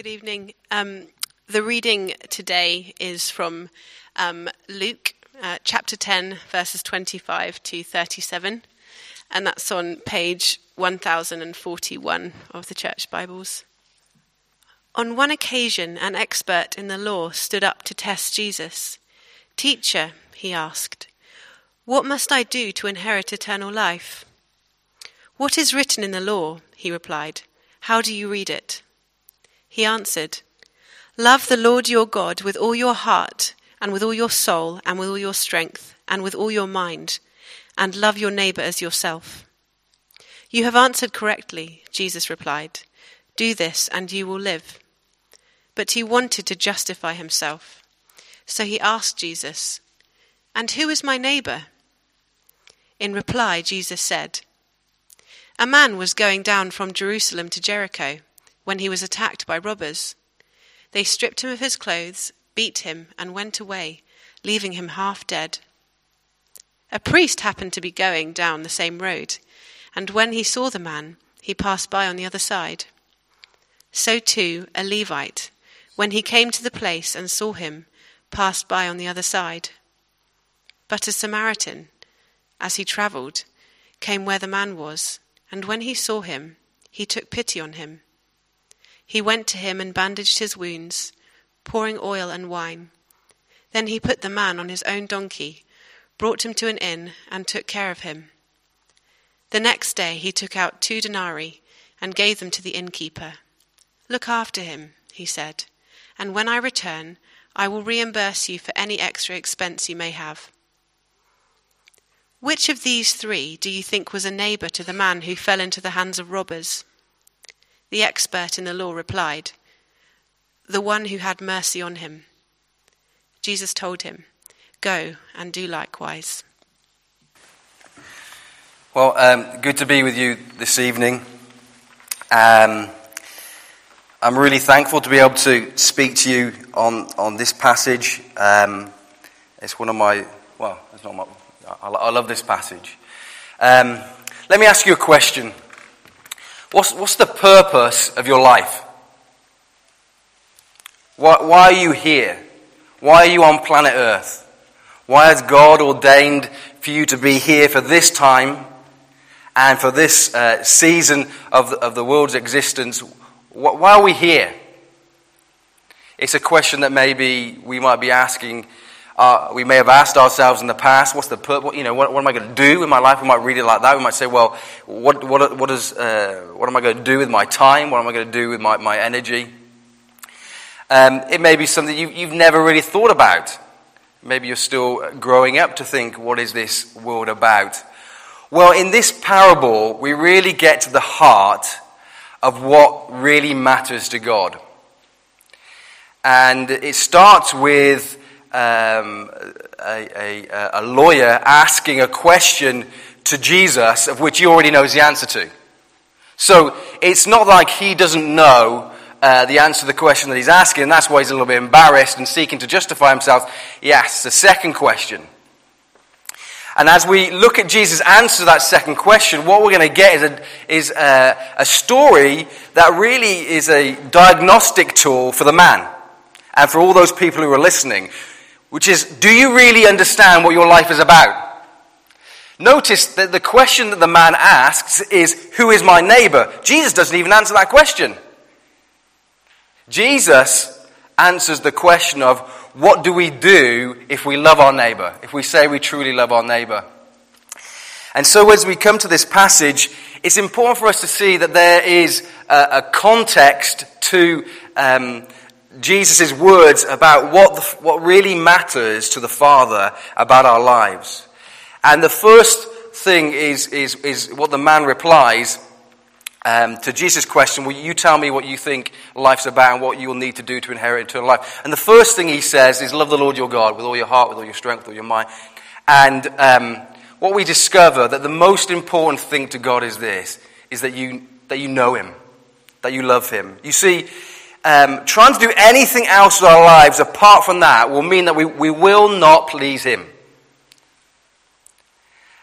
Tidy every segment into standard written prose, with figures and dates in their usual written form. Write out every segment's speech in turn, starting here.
Good evening. The reading today is from Luke chapter 10, verses 25 to 37, and that's on page 1041 of the Church Bibles. On one occasion, an expert in the law stood up to test Jesus. "Teacher," he asked, "what must I do to inherit eternal life?" "What is written in the law?" he replied. "How do you read it?" He answered, "Love the Lord your God with all your heart, and with all your soul, and with all your strength, and with all your mind, and love your neighbor as yourself." "You have answered correctly," Jesus replied. "Do this, and you will live." But he wanted to justify himself. So he asked Jesus, "And who is my neighbor?" In reply, Jesus said, "A man was going down from Jerusalem to Jericho when he was attacked by robbers. They stripped him of his clothes, beat him, and went away, leaving him half dead. A priest happened to be going down the same road, and when he saw the man, he passed by on the other side. So too, a Levite, when he came to the place and saw him, passed by on the other side. But a Samaritan, as he travelled, came where the man was, and when he saw him, he took pity on him. He went to him and bandaged his wounds, pouring oil and wine. Then he put the man on his own donkey, brought him to an inn, and took care of him. The next day he took out 2 denarii and gave them to the innkeeper. 'Look after him,' he said, 'and when I return, I will reimburse you for any extra expense you may have.' Which of these 3 do you think was a neighbor to the man who fell into the hands of robbers?" The expert in the law replied, "The one who had mercy on him." Jesus told him, "Go and do likewise." Well, good to be with you this evening. I'm really thankful to be able to speak to you on this passage. It's one of my, well, it's not my, I love this passage. Let me ask you a question. What's the purpose of your life? Why are you here? Why are you on planet Earth? Why has God ordained for you to be here for this time and for this season of the world's existence? Why are we here? It's a question that maybe we might be asking. We may have asked ourselves in the past, what's the purpose? What am I going to do with my life? We might read it like that. We might say, well, what am I going to do with my time? What am I going to do with my energy? It may be something you've never really thought about. Maybe you're still growing up to think, what is this world about? Well, in this parable, we really get to the heart of what really matters to God. And it starts with a lawyer asking a question to Jesus of which he already knows the answer to. So it's not like he doesn't know the answer to the question that he's asking, and that's why he's a little bit embarrassed and seeking to justify himself. He asks the second question. And as we look at Jesus' answer to that second question, what we're going to get is a story that really is a diagnostic tool for the man and for all those people who are listening. Which is, do you really understand what your life is about? Notice that the question that the man asks is, who is my neighbor? Jesus doesn't even answer that question. Jesus answers the question of, what do we do if we love our neighbor? If we say we truly love our neighbor? And so as we come to this passage, it's important for us to see that there is a context to Jesus' words about what really matters to the Father about our lives. And the first thing is what the man replies to Jesus' question. Will you tell me what you think life's about and what you will need to do to inherit eternal life? And the first thing he says is, love the Lord your God with all your heart, with all your strength, with all your mind. And what we discover that the most important thing to God is this, is that you know him, that you love him. You see, trying to do anything else with our lives apart from that will mean that we will not please him.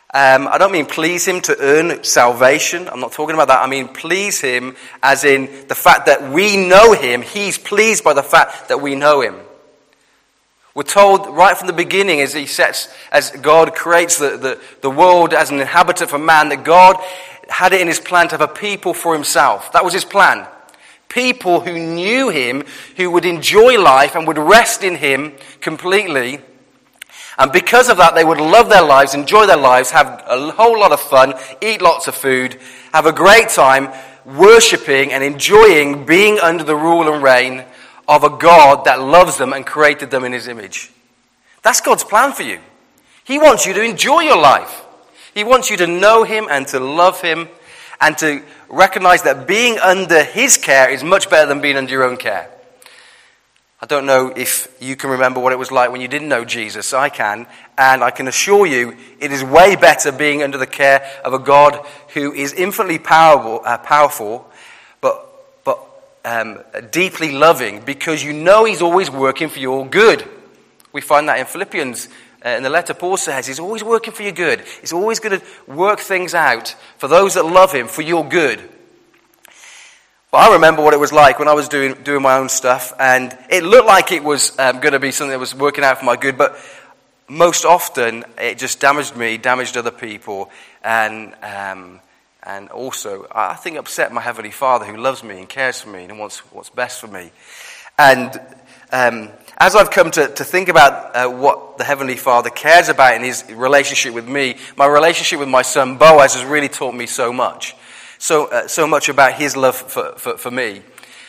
I don't mean please him to earn salvation. I'm not talking about that. I mean please him as in the fact that we know him. He's pleased by the fact that we know him. We're told right from the beginning as God creates the world as an inhabitant for man, that God had it in his plan to have a people for himself. That was his plan. People who knew him, who would enjoy life and would rest in him completely. And because of that, they would love their lives, enjoy their lives, have a whole lot of fun, eat lots of food, have a great time worshipping and enjoying being under the rule and reign of a God that loves them and created them in his image. That's God's plan for you. He wants you to enjoy your life. He wants you to know him and to love him and to recognize that being under his care is much better than being under your own care. I don't know if you can remember what it was like when you didn't know Jesus. I can, and I can assure you it is way better being under the care of a God who is infinitely powerful, but deeply loving, because you know he's always working for your good. We find that in Philippians. In the letter, Paul says he's always working for your good. He's always going to work things out for those that love him for your good. But I remember what it was like when I was doing my own stuff, and it looked like it was going to be something that was working out for my good, but most often it just damaged me, damaged other people, and also I think upset my Heavenly Father, who loves me and cares for me and wants what's best for me. And as I've come to think about what the Heavenly Father cares about in his relationship with me, my relationship with my son Boaz has really taught me so much. So much about his love for me.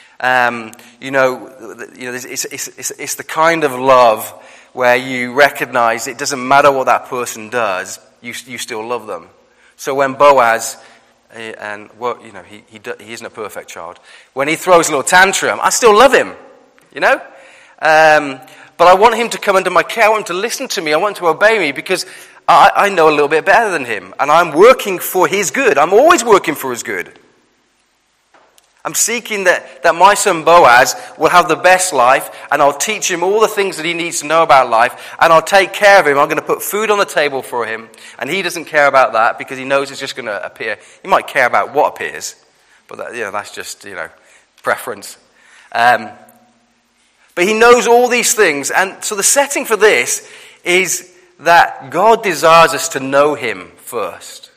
It's the kind of love where you recognize it doesn't matter what that person does, you still love them. So when Boaz, he isn't a perfect child, when he throws a little tantrum, I still love him, But I want him to come under my care. I want him to listen to me. I want him to obey me because I know a little bit better than him. And I'm working for his good. I'm always working for his good. I'm seeking that my son Boaz will have the best life, and I'll teach him all the things that he needs to know about life, and I'll take care of him. I'm going to put food on the table for him, and he doesn't care about that because he knows it's just going to appear. He might care about what appears, but that's just, preference. But he knows all these things, and so the setting for this is that God desires us to know him first.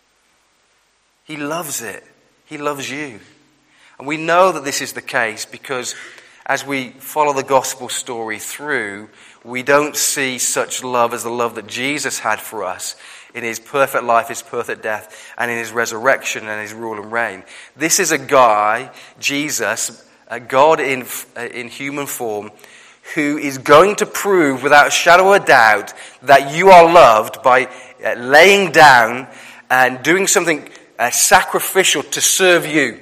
He loves it. He loves you. And we know that this is the case because as we follow the gospel story through, we don't see such love as the love that Jesus had for us in his perfect life, his perfect death, and in his resurrection and his rule and reign. This is a guy, Jesus, a God in human form, who is going to prove without a shadow of a doubt that you are loved by laying down and doing something sacrificial to serve you.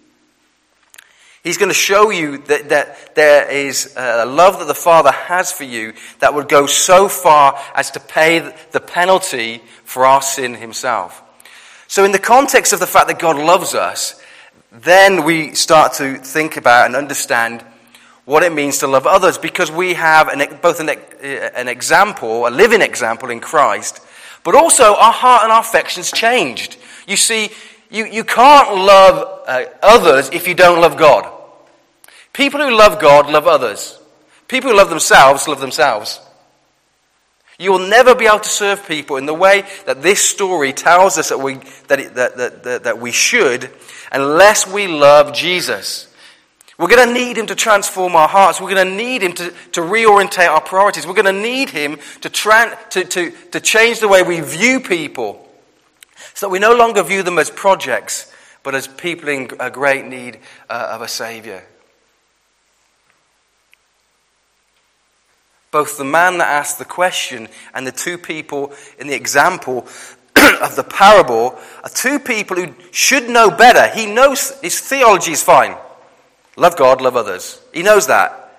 He's going to show you that there is a love that the Father has for you that would go so far as to pay the penalty for our sin himself. So in the context of the fact that God loves us, then we start to think about and understand what it means to love others, because we have both an example, a living example in Christ, but also our heart and our affections changed. You see, you can't love others if you don't love God. People who love God love others. People who love themselves. You will never be able to serve people in the way that this story tells us that we should, unless we love Jesus. We're going to need him to transform our hearts. We're going to need him to reorientate our priorities. We're going to need him to change the way we view people, so that we no longer view them as projects, but as people in a great need of a Savior. Both the man that asked the question and the two people in the example of the parable are two people who should know better. He knows his theology is fine. Love God, love others. He knows that.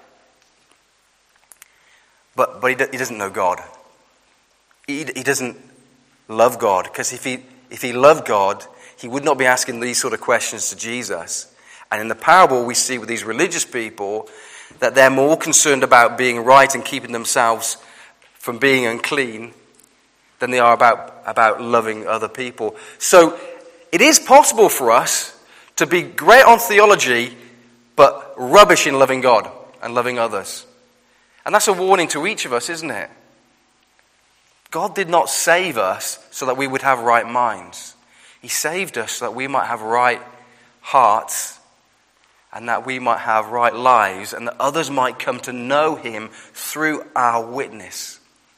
But he doesn't know God. He doesn't love God, because if he loved God, he would not be asking these sort of questions to Jesus. And in the parable we see with these religious people that they're more concerned about being right and keeping themselves from being unclean than they are about loving other people. So it is possible for us to be great on theology, but rubbish in loving God and loving others. And that's a warning to each of us, isn't it? God did not save us so that we would have right minds. He saved us so that we might have right hearts and that we might have right lives and that others might come to know him through our witness.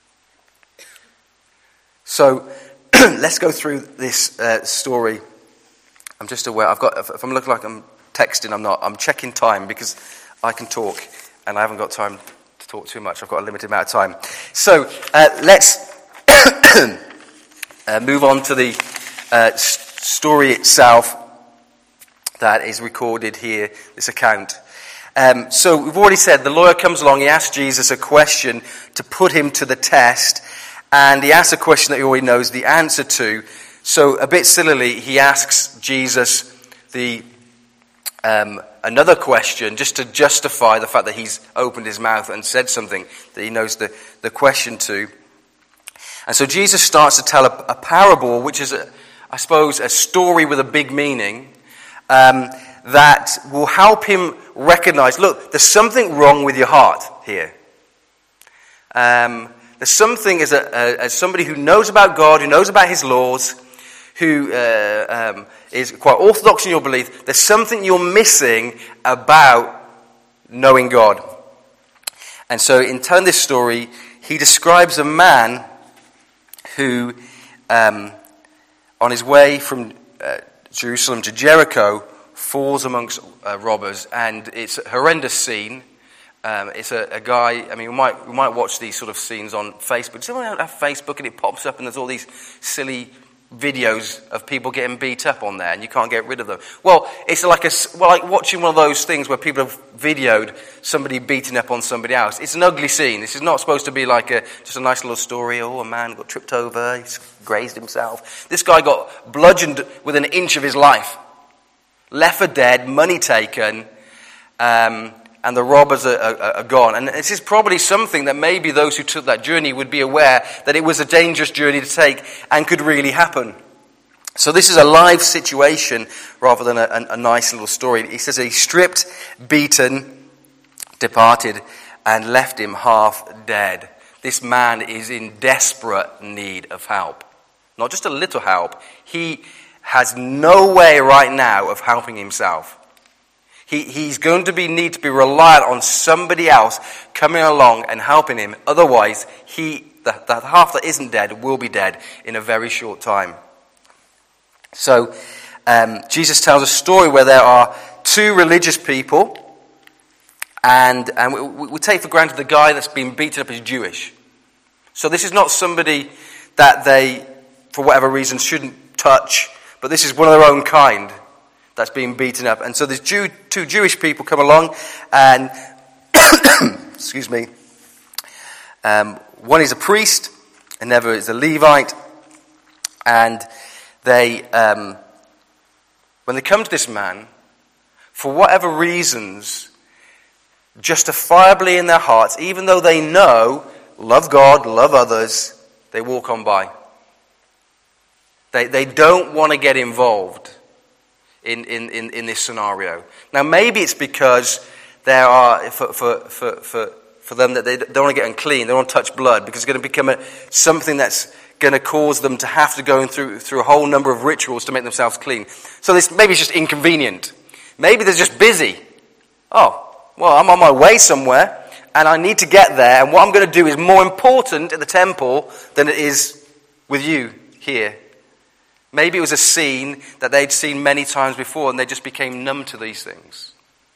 So let's go through this story. I'm just aware, if I'm looking like I'm texting, I'm not. I'm checking time because I can talk and I haven't got time to talk too much. I've got a limited amount of time. So let's move on to the story itself that is recorded here, this account. So we've already said the lawyer comes along, he asks Jesus a question to put him to the test, and he asks a question that he already knows the answer to. So a bit sillily, he asks Jesus another question just to justify the fact that he's opened his mouth and said something that he knows the question to. And so Jesus starts to tell a parable, which is, I suppose, a story with a big meaning, that will help him recognize, look, there's something wrong with your heart here. There's something as somebody who knows about God, who knows about his laws, who is quite orthodox in your belief, there's something you're missing about knowing God. And so in telling this story, he describes a man who, on his way from Jerusalem to Jericho, falls amongst robbers, and it's a horrendous scene. It's a guy. I mean, we might watch these sort of scenes on Facebook. Does anyone have Facebook and it pops up and there's all these silly videos of people getting beat up on there, and you can't get rid of them? Well, it's like watching one of those things where people have videoed somebody beating up on somebody else. It's an ugly scene. This is not supposed to be like just a nice little story. Oh, a man got tripped over, he's grazed himself. This guy got bludgeoned with an inch of his life, left for dead, money taken, and the robbers are gone. And this is probably something that maybe those who took that journey would be aware that it was a dangerous journey to take and could really happen. So this is a live situation rather than a nice little story. He says he stripped, beaten, departed, and left him half dead. This man is in desperate need of help. Not just a little help. He has no way right now of helping himself. He's going to need to be reliant on somebody else coming along and helping him. Otherwise, the half that isn't dead will be dead in a very short time. So, Jesus tells a story where there are two religious people, and we take for granted the guy that's been beaten up is Jewish. So this is not somebody that they, for whatever reason, shouldn't touch, but this is one of their own kind that's being beaten up. And so there's two Jewish people come along, and excuse me, one is a priest, another is a Levite, and they, when they come to this man, for whatever reasons, justifiably in their hearts, even though they know, love God, love others, they walk on by. They don't want to get involved in this scenario. Now, maybe it's because there are, for them, that they don't want to get unclean, they don't want to touch blood, because it's going to become something that's going to cause them to have to go through a whole number of rituals to make themselves clean. So this maybe it's just inconvenient. Maybe they're just busy. Oh, well, I'm on my way somewhere, and I need to get there, and what I'm going to do is more important at the temple than it is with you here. Maybe it was a scene that they'd seen many times before, and they just became numb to these things.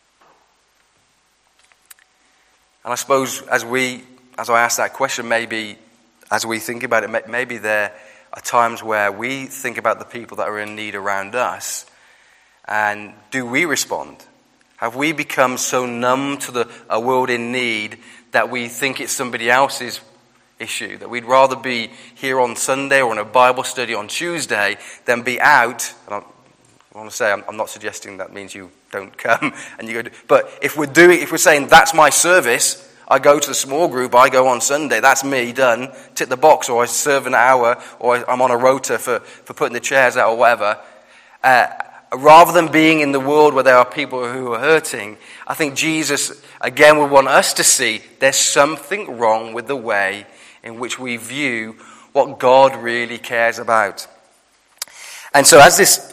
And I suppose as I ask that question, maybe as we think about it, maybe there are times where we think about the people that are in need around us, and do we respond? Have we become so numb to a world in need that we think it's somebody else's issue, that we'd rather be here on Sunday or in a Bible study on Tuesday than be out? And I want to say, I'm not suggesting that means you don't come and you go. But if we're saying that's my service, I go to the small group, I go on Sunday, that's me, done. Tick the box, or I serve an hour, or I'm on a rota for putting the chairs out or whatever. Rather than being in the world where there are people who are hurting, I think Jesus, again, would want us to see there's something wrong with the way in which we view what God really cares about. And so as this...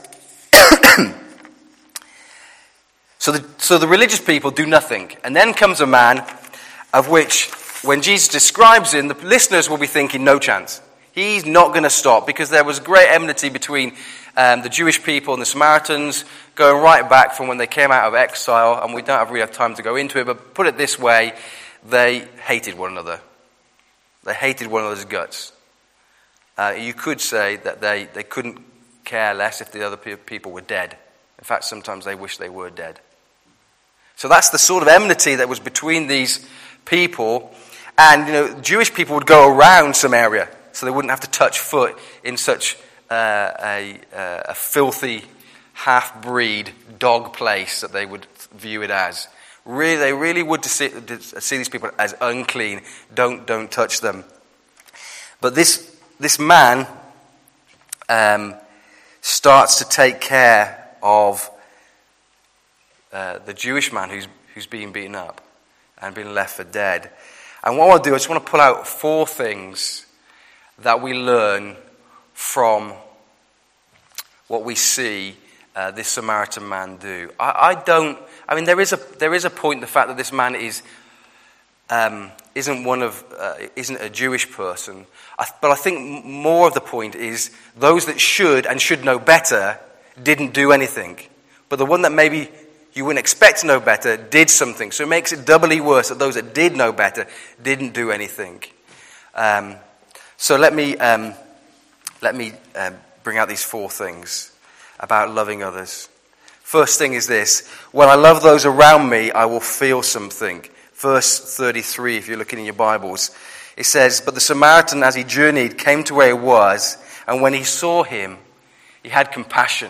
So the religious people do nothing. And then comes a man of which, when Jesus describes him, the listeners will be thinking, no chance. He's not going to stop, because there was great enmity between the Jewish people and the Samaritans, going right back from when they came out of exile. And we don't really have time to go into it, but put it this way, they hated one another. They hated one another's guts. You could say that they couldn't care less if the other people were dead. In fact, sometimes they wish they were dead. So that's the sort of enmity that was between these people. And, Jewish people would go around Samaria, so they wouldn't have to touch foot in such a filthy, half-breed dog place that they would view it as. Really, they really would see these people as unclean. Don't touch them. But this man starts to take care of the Jewish man who's being beaten up and being left for dead. And what I want to do, I just want to pull out 4 things that we learn from what we see this Samaritan man do. There is a point in the fact that this man isn't a Jewish person. But I think more of the point is those that should and should know better didn't do anything. But the one that maybe you wouldn't expect to know better did something. So it makes it doubly worse that those that did know better didn't do anything. So let me bring out these 4 things about loving others. First thing is this: when I love those around me, I will feel something. Verse 33, if you're looking in your Bibles, it says, "But the Samaritan, as he journeyed, came to where he was, and when he saw him, he had compassion."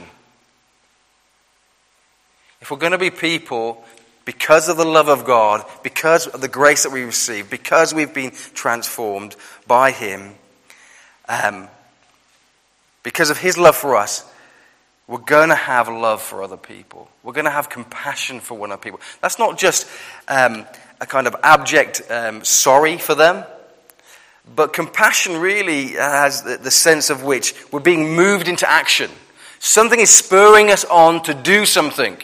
If we're going to be people, because of the love of God, because of the grace that we receive, because we've been transformed by him, because of his love for us, we're going to have love for other people. We're going to have compassion for one another people. That's not just a kind of abject sorry for them, but compassion really has the sense of which we're being moved into action. Something is spurring us on to do something.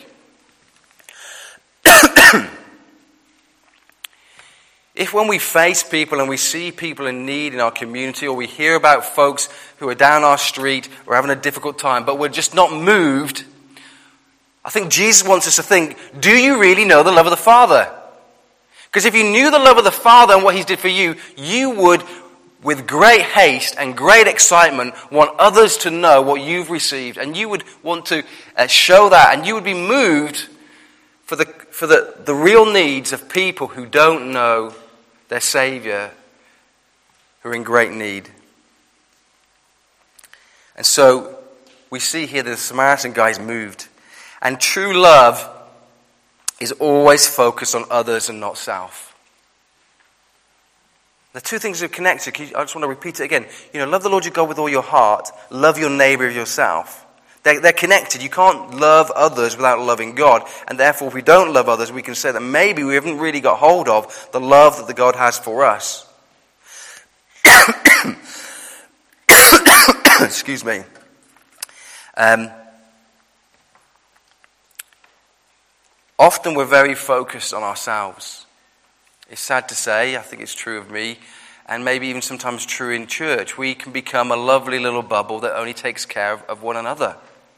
If when we face people and we see people in need in our community, or we hear about folks who are down our street or having a difficult time, but we're just not moved, I think Jesus wants us to think, do you really know the love of the Father? Because if you knew the love of the Father and what he did for you, you would, with great haste and great excitement, want others to know what you've received. And you would want to show that, and you would be moved for the real needs of people who don't know their Savior, who are in great need. And so we see here that the Samaritan guy is moved. And true love is always focused on others and not self. The 2 things are connected. I just want to repeat it again. Love the Lord your God with all your heart. Love your neighbor as yourself. They're connected. You can't love others without loving God. And therefore, if we don't love others, we can say that maybe we haven't really got hold of the love that the God has for us. Excuse me. Often we're very focused on ourselves. It's sad to say, I think it's true of me, and maybe even sometimes true in church. We can become a lovely little bubble that only takes care of one another.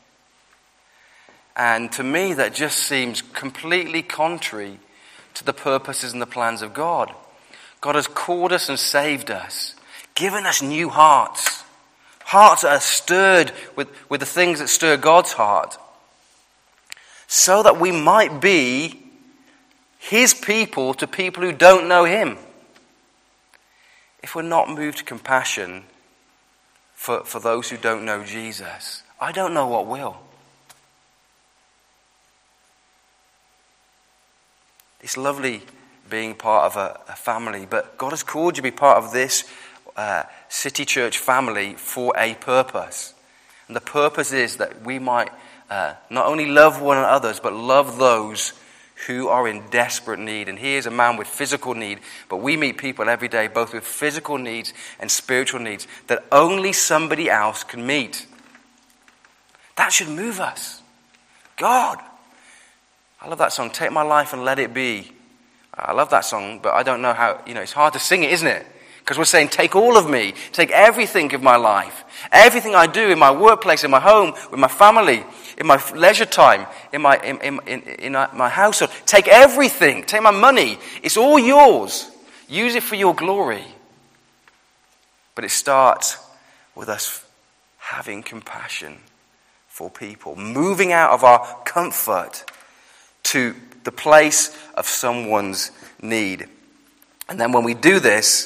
And to me, that just seems completely contrary to the purposes and the plans of God. God has called us and saved us, given us new hearts. Hearts that are stirred with the things that stir God's heart. So that we might be his people to people who don't know him. If we're not moved to compassion for those who don't know Jesus, I don't know what will. It's lovely being part of a family, but God has called you to be part of this City Church family for a purpose. And the purpose is that we might not only love one another, but love those who are in desperate need. And he is a man with physical need, but we meet people every day both with physical needs and spiritual needs that only somebody else can meet. That should move us. God, I love that song, Take My Life and Let It Be. I love that song, but I don't know how, it's hard to sing it, isn't it? Because we're saying, take all of me, take everything of my life, everything I do in my workplace, in my home, with my family, in my leisure time, in my household. Take everything, take my money. It's all yours. Use it for your glory. But it starts with us having compassion for people, moving out of our comfort to the place of someone's need. And then when we do this,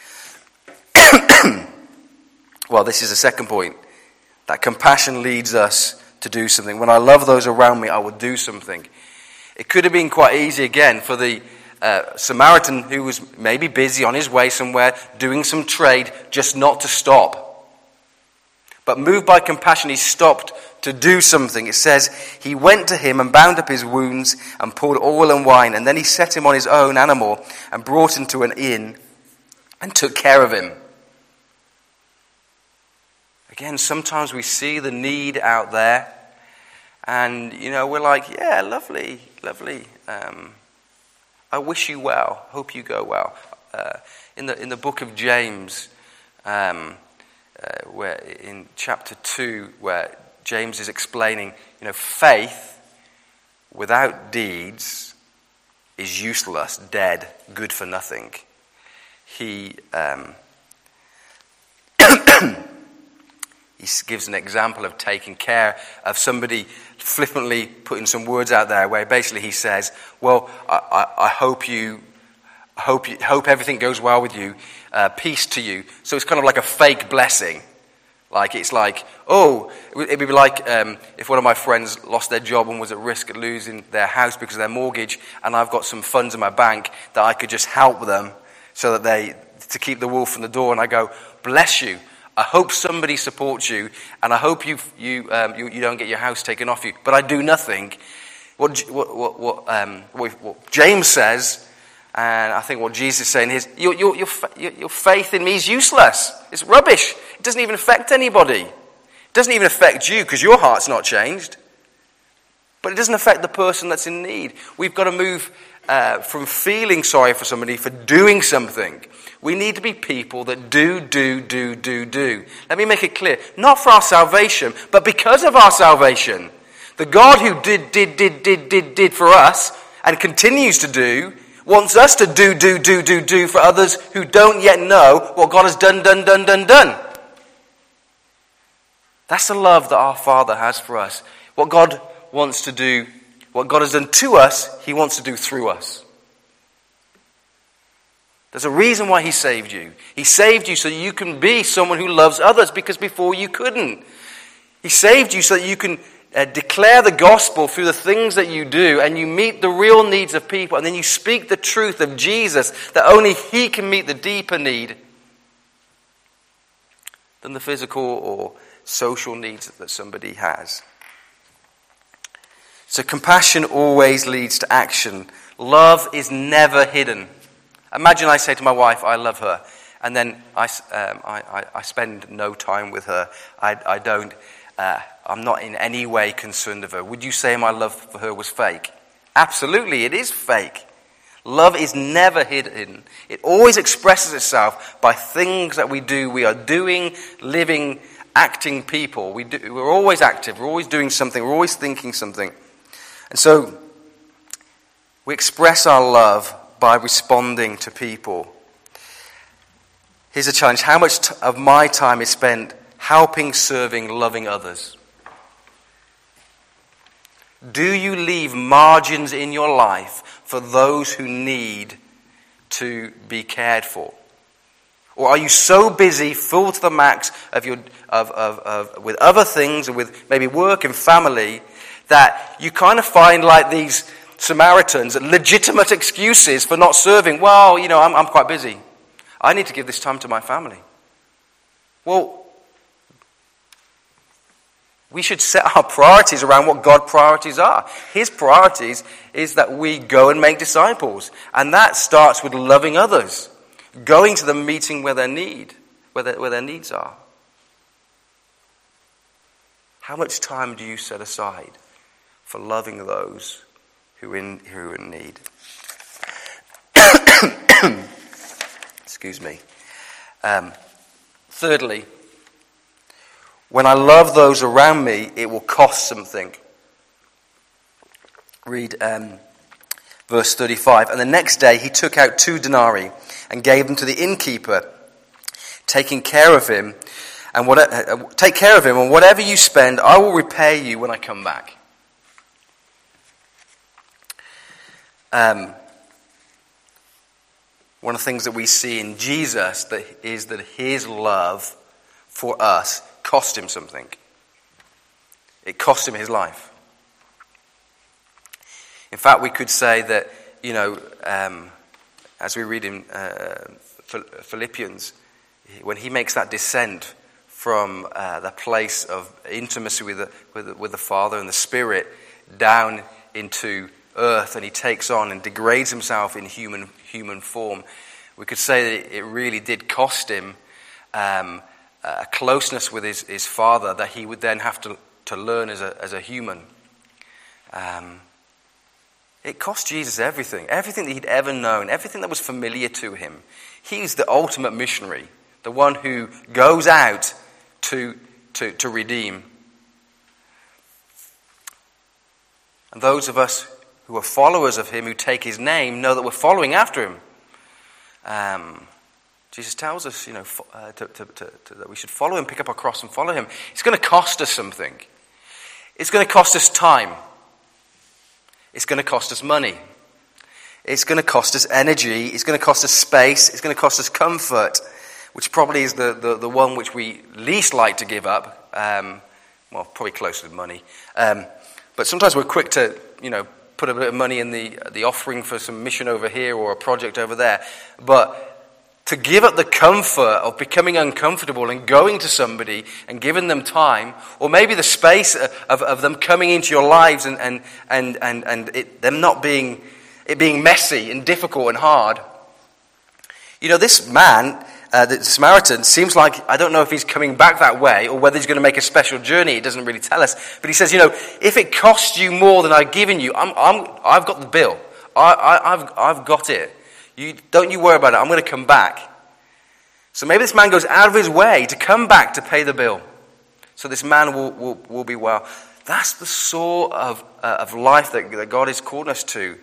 well, this is the second point, that compassion leads us to do something. When I love those around me, I will do something. It could have been quite easy again for the Samaritan who was maybe busy on his way somewhere doing some trade, just not to stop. But moved by compassion, he stopped to do something. It says he went to him and bound up his wounds and poured oil and wine, and then he set him on his own animal and brought him to an inn and took care of him. Again, sometimes we see the need out there and, we're like, yeah, lovely. I wish you well. Hope you go well. In the book of James, where in chapter 2, where James is explaining, faith without deeds is useless, dead, good for nothing. He gives an example of taking care of somebody, flippantly putting some words out there where basically he says, well, I hope everything goes well with you, peace to you. So it's kind of like a fake blessing. It'd be like if one of my friends lost their job and was at risk of losing their house because of their mortgage, and I've got some funds in my bank that I could just help them so that to keep the wolf from the door, and I go, bless you. I hope somebody supports you, and I hope you don't get your house taken off you. But I do nothing. What James says, and I think what Jesus is saying is, your faith in me is useless. It's rubbish. It doesn't even affect anybody. It doesn't even affect you because your heart's not changed. But it doesn't affect the person that's in need. We've got to move from feeling sorry for somebody for doing something. We need to be people that do. Let me make it clear. Not for our salvation, but because of our salvation. The God who did for us and continues to do, wants us to do for others who don't yet know what God has done. That's the love that our Father has for us. What God wants to do, what God has done to us, He wants to do through us. There's a reason why He saved you. He saved you so that you can be someone who loves others, because before you couldn't. He saved you so that you can declare the gospel through the things that you do, and you meet the real needs of people, and then you speak the truth of Jesus, that only He can meet the deeper need than the physical or social needs that somebody has. So compassion always leads to action. Love is never hidden. Imagine I say to my wife, I love her, and then I spend no time with her. I'm not in any way concerned of her. Would you say my love for her was fake? Absolutely, it is fake. Love is never hidden. It always expresses itself by things that we do. We are doing, living, acting people. We're always active. We're always doing something. We're always thinking something. And so we express our love by responding to people. Here's a challenge. How much of my time is spent helping, serving, loving others? Do you leave margins in your life for those who need to be cared for? Or are you so busy, full to the max with other things, and with maybe work and family, that you kind of find like these Samaritans legitimate excuses for not serving. Well, I'm quite busy. I need to give this time to my family. Well, we should set our priorities around what God's priorities are. His priorities is that we go and make disciples. And that starts with loving others. Going to them, meeting where their needs are. How much time do you set aside for loving those who are in need? Excuse me. Thirdly, when I love those around me, it will cost something. Read verse 35. And the next day he took out 2 denarii and gave them to the innkeeper, taking care of him. And take care of him, and whatever you spend, I will repay you when I come back. One of the things that we see in Jesus is that his love for us cost him something. It cost him his life. In fact, we could say that, as we read in Philippians, when he makes that descent from the place of intimacy with the Father and the Spirit down into earth, and he takes on and degrades himself in human form, we could say that it really did cost him a closeness with his Father that he would then have to learn as a human. It cost Jesus everything that he'd ever known, everything that was familiar to him. He's the ultimate missionary, the one who goes out to redeem. And those of us who are followers of him, who take his name, know that we're following after him. Jesus tells us, that we should follow him, pick up our cross and follow him. It's going to cost us something. It's going to cost us time. It's going to cost us money. It's going to cost us energy. It's going to cost us space. It's going to cost us comfort, which probably is the one which we least like to give up. Probably closer to money. But sometimes we're quick to, put a bit of money in the offering for some mission over here or a project over there. But to give up the comfort of becoming uncomfortable and going to somebody and giving them time, or maybe the space of them coming into your lives and them not being messy and difficult and hard. This man, the Samaritan, seems like, I don't know if he's coming back that way or whether he's going to make a special journey. It doesn't really tell us. But he says, if it costs you more than I've given you, I've got the bill. I've got it. Don't you worry about it. I'm going to come back. So maybe this man goes out of his way to come back to pay the bill. So this man will be well. That's the sort of life that God is calling us to.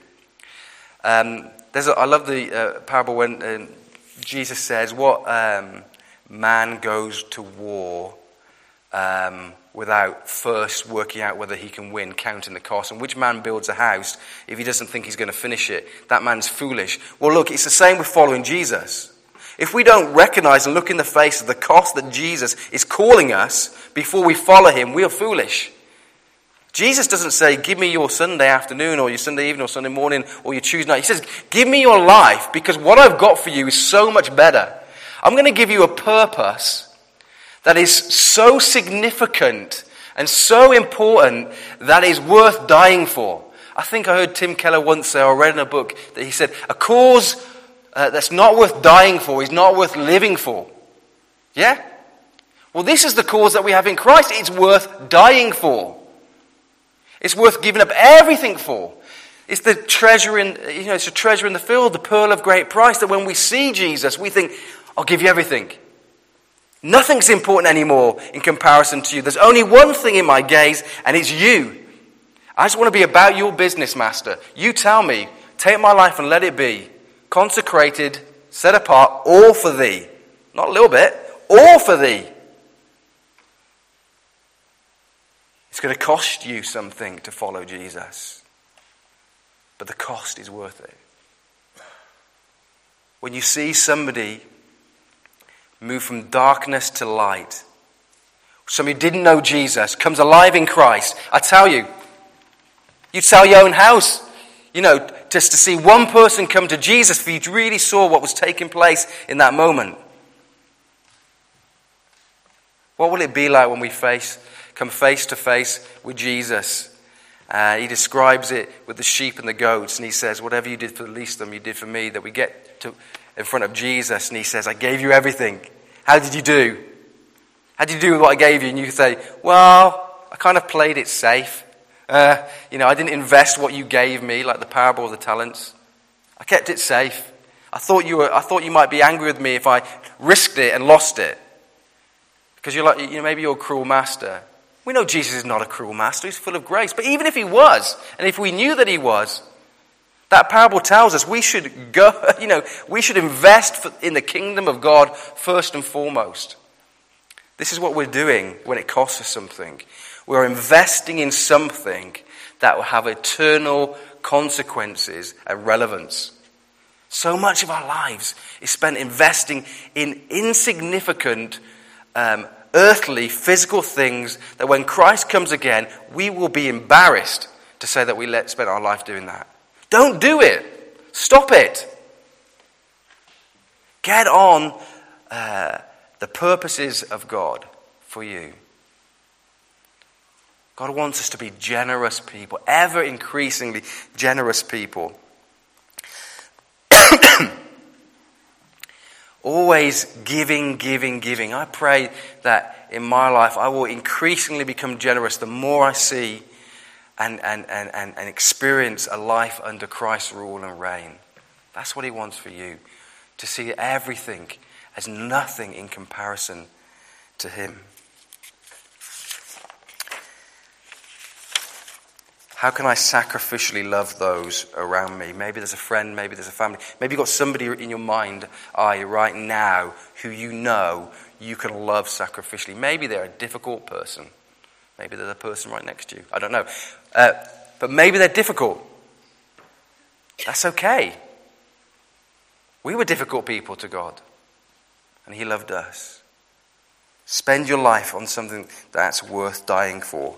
I love the parable when Jesus says, what man goes to war without first working out whether he can win, counting the cost? And which man builds a house if he doesn't think he's going to finish it? That man's foolish. Well, look, it's the same with following Jesus. If we don't recognize and look in the face of the cost that Jesus is calling us before we follow him, we are foolish. Jesus doesn't say, give me your Sunday afternoon or your Sunday evening or Sunday morning or your Tuesday night. He says, give me your life, because what I've got for you is so much better. I'm going to give you a purpose that is so significant and so important that is worth dying for. I think I heard Tim Keller once say, or read in a book, that he said, a cause that's not worth dying for is not worth living for. Yeah? Well, this is the cause that we have in Christ. It's worth dying for. It's worth giving up everything for. It's the treasure it's a treasure in the field, the pearl of great price, that when we see Jesus, we think, I'll give you everything. Nothing's important anymore in comparison to you. There's only one thing in my gaze, and it's you. I just want to be about your business, Master. You tell me, take my life and let it be consecrated, set apart, all for thee. Not a little bit, all for thee. It's going to cost you something to follow Jesus. But the cost is worth it. When you see somebody move from darkness to light, somebody who didn't know Jesus, comes alive in Christ, I tell you, you'd sell your own house. just to see one person come to Jesus, if you really saw what was taking place in that moment. What will it be like when we come face to face with Jesus? He describes it with the sheep and the goats, and he says, whatever you did for the least of them, you did for me. That we get in front of Jesus, and he says, I gave you everything. How did you do? How did you do with what I gave you? And you say, well, I kind of played it safe. I didn't invest what you gave me, like the parable of the talents. I kept it safe. I thought you might be angry with me if I risked it and lost it. Because you're like, maybe you're a cruel master. We know Jesus is not a cruel master. He's full of grace. But even if he was, and if we knew that he was, that parable tells us we should go, we should invest in the kingdom of God first and foremost. This is what we're doing when it costs us something. We're investing in something that will have eternal consequences and relevance. So much of our lives is spent investing in insignificant earthly, physical things that when Christ comes again, we will be embarrassed to say that we spent our life doing that. Don't do it. Stop it. Get on the purposes of God for you. God wants us to be generous people, ever increasingly generous people. Always giving. I pray that in my life I will increasingly become generous the more I see and experience a life under Christ's rule and reign. That's what he wants for you, to see everything as nothing in comparison to him. How can I sacrificially love those around me? Maybe there's a friend, maybe there's a family. Maybe you've got somebody in your mind right now who you can love sacrificially. Maybe they're a difficult person. Maybe they're the person right next to you. I don't know. But maybe they're difficult. That's okay. We were difficult people to God, and he loved us. Spend your life on something that's worth dying for.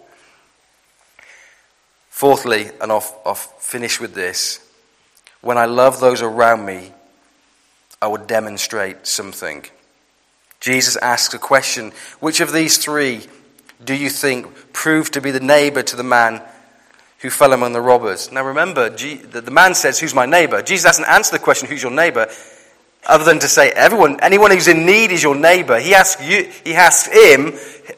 Fourthly, and I'll finish with this, when I love those around me, I will demonstrate something. Jesus asks a question, which of these three do you think proved to be the neighbor to the man who fell among the robbers? Now remember, the man says, who's my neighbor? Jesus hasn't answered the question, who's your neighbor, other than to say, anyone who's in need is your neighbor. He asks him,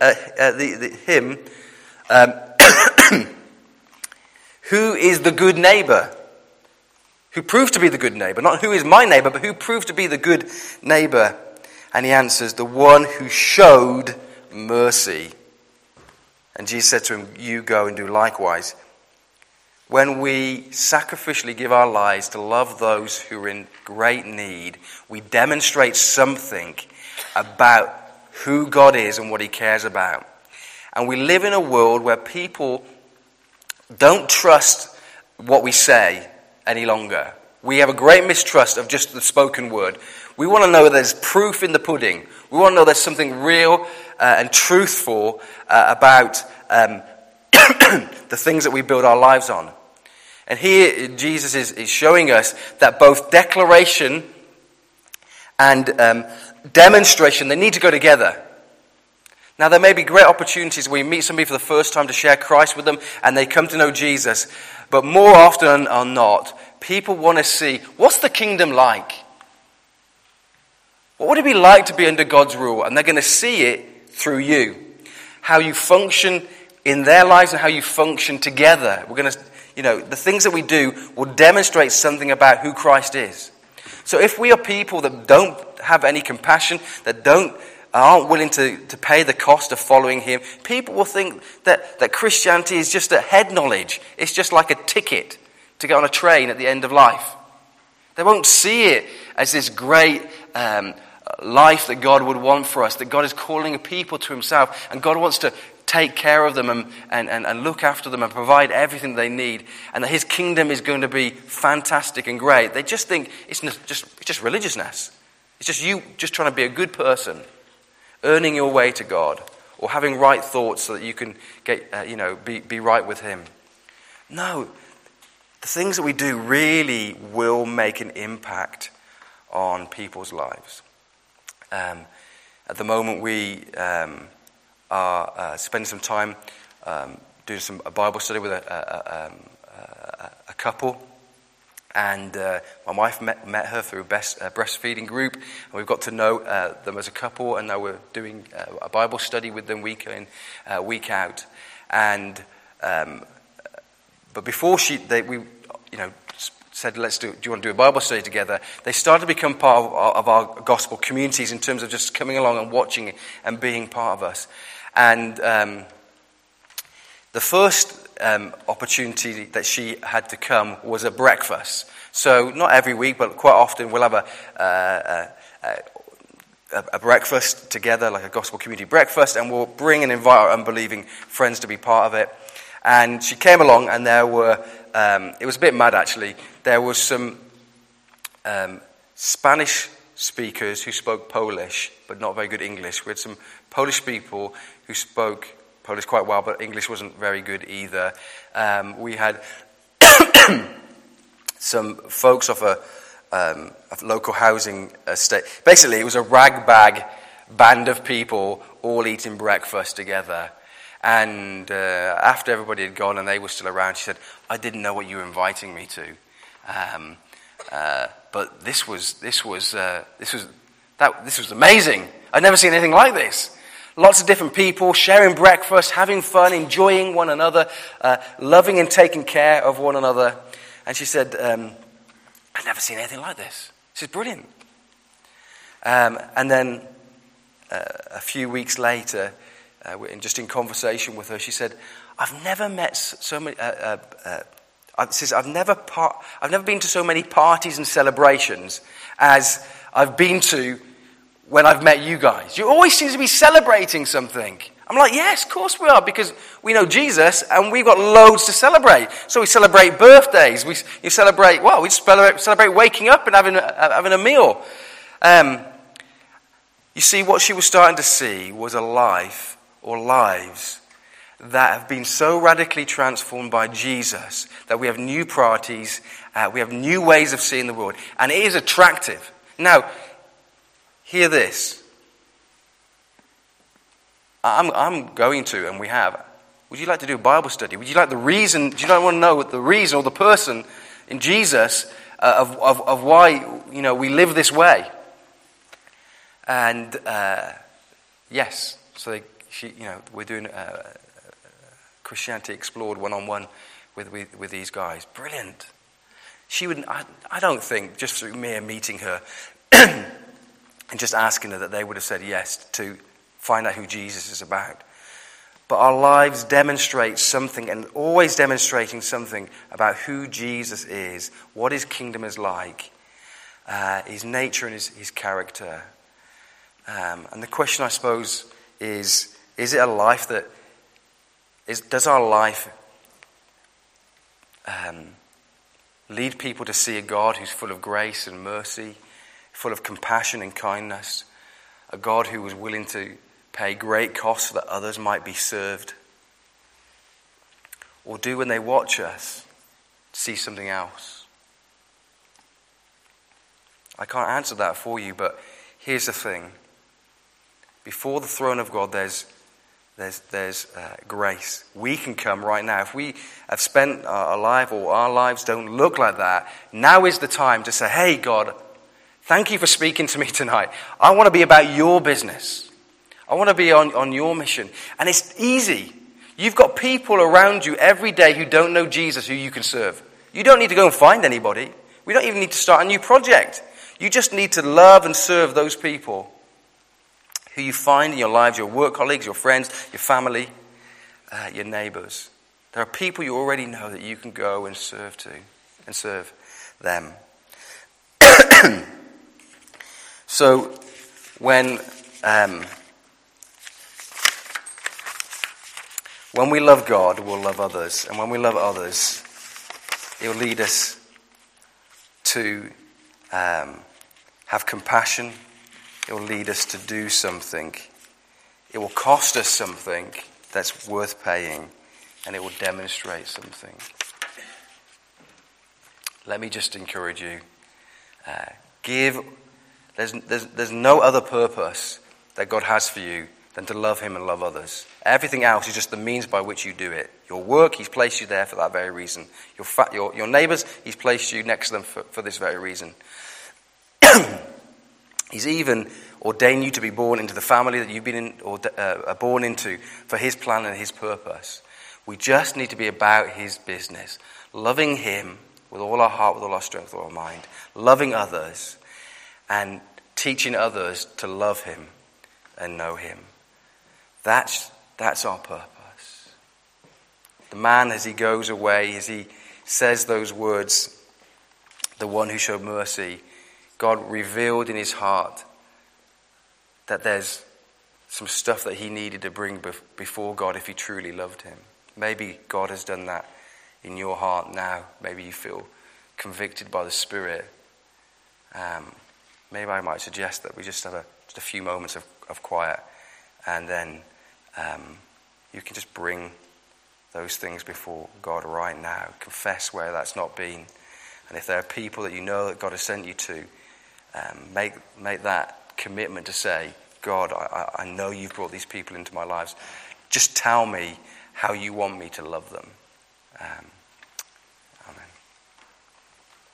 who is the good neighbor? Who proved to be the good neighbor? Not who is my neighbor, but who proved to be the good neighbor? And he answers, the one who showed mercy. And Jesus said to him, you go and do likewise. When we sacrificially give our lives to love those who are in great need, we demonstrate something about who God is and what he cares about. And we live in a world where people don't trust what we say any longer. We have a great mistrust of just the spoken word. We want to know there's proof in the pudding. We want to know there's something real and truthful about the things that we build our lives on. And here Jesus is showing us that both declaration and demonstration, they need to go together. Now, there may be great opportunities where you meet somebody for the first time to share Christ with them and they come to know Jesus. But more often than not, people want to see, what's the kingdom like? What would it be like to be under God's rule? And they're going to see it through you. How you function in their lives and how you function together. We're going to, the things that we do will demonstrate something about who Christ is. So if we are people that don't have any compassion, that aren't willing to pay the cost of following him, people will think that Christianity is just a head knowledge. It's just like a ticket to get on a train at the end of life. They won't see it as this great life that God would want for us, that God is calling people to himself, and God wants to take care of them and look after them and provide everything they need, and that his kingdom is going to be fantastic and great. They just think it's just religiousness. It's just you just trying to be a good person, earning your way to God, or having right thoughts so that you can get, be right with him. No, the things that we do really will make an impact on people's lives. At the moment, we are spending some time doing a Bible study with a couple. And my wife met her through a breastfeeding group, and we've got to know them as a couple, and now we're doing a Bible study with them week in, week out. And but before we said, do you want to do a Bible study together? They started to become part of our gospel communities in terms of just coming along and watching and being part of us. And the first opportunity that she had to come was a breakfast. So not every week, but quite often we'll have a breakfast together, like a gospel community breakfast, and we'll bring and invite our unbelieving friends to be part of it. And she came along, and there were, it was a bit mad actually, there was some Spanish speakers who spoke Polish, but not very good English. We had some Polish people who spoke Polish quite well, but English wasn't very good either. We had some folks of a local housing estate. Basically, it was a rag-bag band of people all eating breakfast together. And after everybody had gone and they were still around, she said, "I didn't know what you were inviting me to, but this was amazing. I'd never seen anything like this. Lots of different people sharing breakfast, having fun, enjoying one another, loving and taking care of one another." And she said, "I've never seen anything like this. This is brilliant." And then a few weeks later, just in conversation with her, she said, "I've never met so many. I've never been to so many parties and celebrations as I've been to when I've met you guys. You always seem to be celebrating something." I'm like, "Yes, of course we are, because we know Jesus and we've got loads to celebrate. So we celebrate birthdays. We celebrate waking up and having a meal." You see, what she was starting to see was a life or lives that have been so radically transformed by Jesus that we have new priorities, we have new ways of seeing the world, and it is attractive. Now, hear this. I'm going to, and we have. Would you like to do a Bible study? Would you like the reason? Do you not want to know the reason or the person in Jesus of why we live this way? And yes, so we're doing Christianity Explored one-on-one with these guys. Brilliant. She would. I don't think just through mere meeting her and just asking her that they would have said yes to find out who Jesus is about. But our lives demonstrate something, and always demonstrating something about who Jesus is, what his kingdom is like, his nature and his character. And the question, I suppose, is it a life that does our life lead people to see a God who's full of grace and mercy, full of compassion and kindness, a God who was willing to pay great costs so that others might be served? Or do, when they watch us, see something else? I can't answer that for you, but here's the thing. Before the throne of God, there's grace. We can come right now. If we have spent our life, or our lives don't look like that, now is the time to say, "Hey, God, thank you for speaking to me tonight. I want to be about your business. I want to be on your mission." And it's easy. You've got people around you every day who don't know Jesus who you can serve. You don't need to go and find anybody. We don't even need to start a new project. You just need to love and serve those people who you find in your lives, your work colleagues, your friends, your family, your neighbors. There are people you already know that you can go and serve to, and serve them. So when we love God, we'll love others. And when we love others, it will lead us to have compassion. It will lead us to do something. It will cost us something that's worth paying. And it will demonstrate something. let me just encourage you. There's no other purpose that God has for you than to love him and love others. Everything else is just the means by which you do it. Your work, he's placed you there for that very reason. Your neighbours, he's placed you next to them for this very reason. He's even ordained you to be born into the family that you've been born into for his plan and his purpose. We just need to be about his business, loving him with all our heart, with all our strength, with all our mind, loving others, and teaching others to love him and know him. That's our purpose. The man, as he goes away, as he says those words, the one who showed mercy, God revealed in his heart that there's some stuff that he needed to bring before God if he truly loved him. Maybe God has done that in your heart now. Maybe you feel convicted by the Spirit. Maybe I might suggest that we just have just a few moments of quiet, and then you can just bring those things before God right now. Confess where that's not been. And if there are people that you know that God has sent you to, make that commitment to say, God, I know you've brought these people into my lives. Just tell me how you want me to love them.